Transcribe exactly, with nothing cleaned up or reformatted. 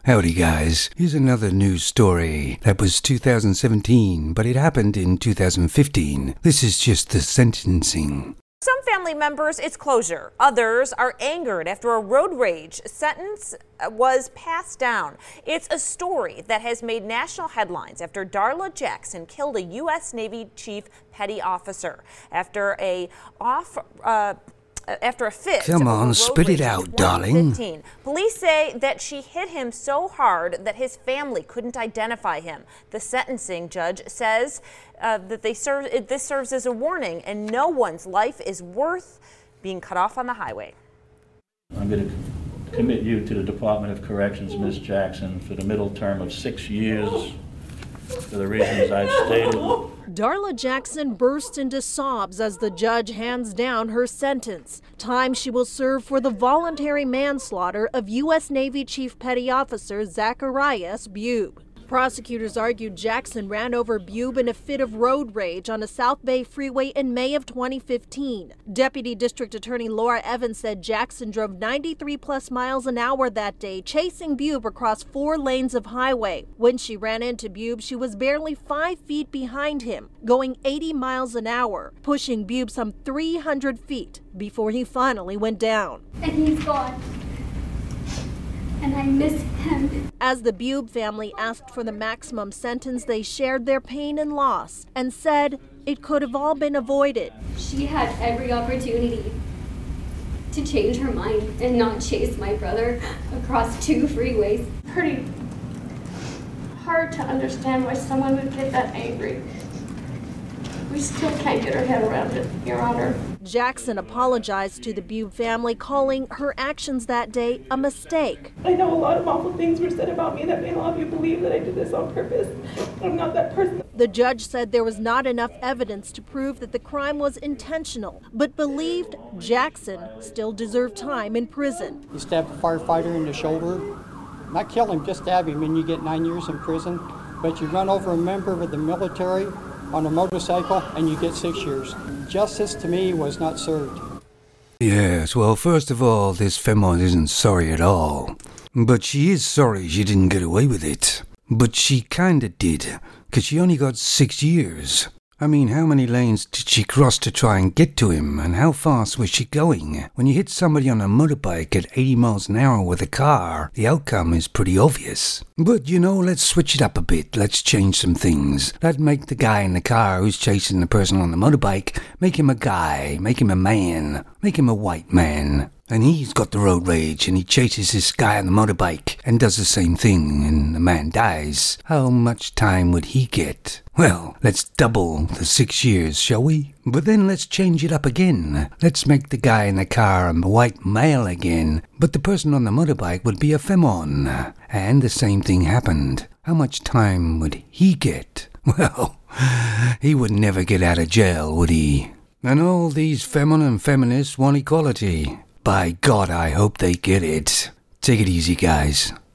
Howdy guys, here's another news story. That was two thousand seventeen, but it happened in two thousand fifteen. This is just the sentencing. Some family members, it's closure. Others are angered after a road rage sentence was passed down. It's a story that has made national headlines after Darla Jackson killed a U S Navy chief petty officer after a off uh, after a fit. Come on, spit it out, darling. Police say that she hit him so hard that his family couldn't identify him. The sentencing judge says uh, that they serve, this serves as a warning, and no one's life is worth being cut off on the highway. I'm going to commit you to the Department of Corrections, Miz Jackson, for the middle term of six years for the reasons I've stated. Darla Jackson burst into sobs as the judge hands down her sentence. Time she will serve for the voluntary manslaughter of U S Navy Chief Petty Officer Zacharias Bube. Prosecutors argued Jackson ran over Bube in a fit of road rage on a South Bay freeway in May of twenty fifteen. Deputy District Attorney Laura Evans said Jackson drove ninety-three plus miles an hour that day, chasing Bube across four lanes of highway. When she ran into Bube, she was barely five feet behind him, going eighty miles an hour, pushing Bube some three hundred feet before he finally went down. And he's gone. And I miss him. As the Bube family asked for the maximum sentence, they shared their pain and loss and said it could have all been avoided. She had every opportunity to change her mind and not chase my brother across two freeways. Pretty hard to understand why someone would get that angry. We still can't get our head around it, Your Honor. Jackson apologized to the Bube family, calling her actions that day a mistake. I know a lot of awful things were said about me that made a lot of you believe that I did this on purpose. I'm not that person. The judge said there was not enough evidence to prove that the crime was intentional, but believed Jackson still deserved time in prison. You stab a firefighter in the shoulder, not kill him, just stab him, and you get nine years in prison. But you run over a member of the military on a motorcycle and you get six years. Justice to me was not served. Yes, well, first of all, this femme isn't sorry at all. But she is sorry she didn't get away with it. But she kinda did, 'cause she only got six years. I mean, how many lanes did she cross to try and get to him, and how fast was she going? When you hit somebody on a motorbike at eighty miles an hour with a car, the outcome is pretty obvious. But, you know, let's switch it up a bit. Let's change some things. Let's make the guy in the car who's chasing the person on the motorbike, make him a guy, make him a man, make him a white man. And he's got the road rage, and he chases this guy on the motorbike and does the same thing, and the man dies. How much time would he get? Well, let's double the six years, shall we? But then let's change it up again. Let's make the guy in the car a white male again, but the person on the motorbike would be a femon. And the same thing happened. How much time would he get? Well, he would never get out of jail, would he? And all these feminine feminists want equality. By God, I hope they get it. Take it easy, guys.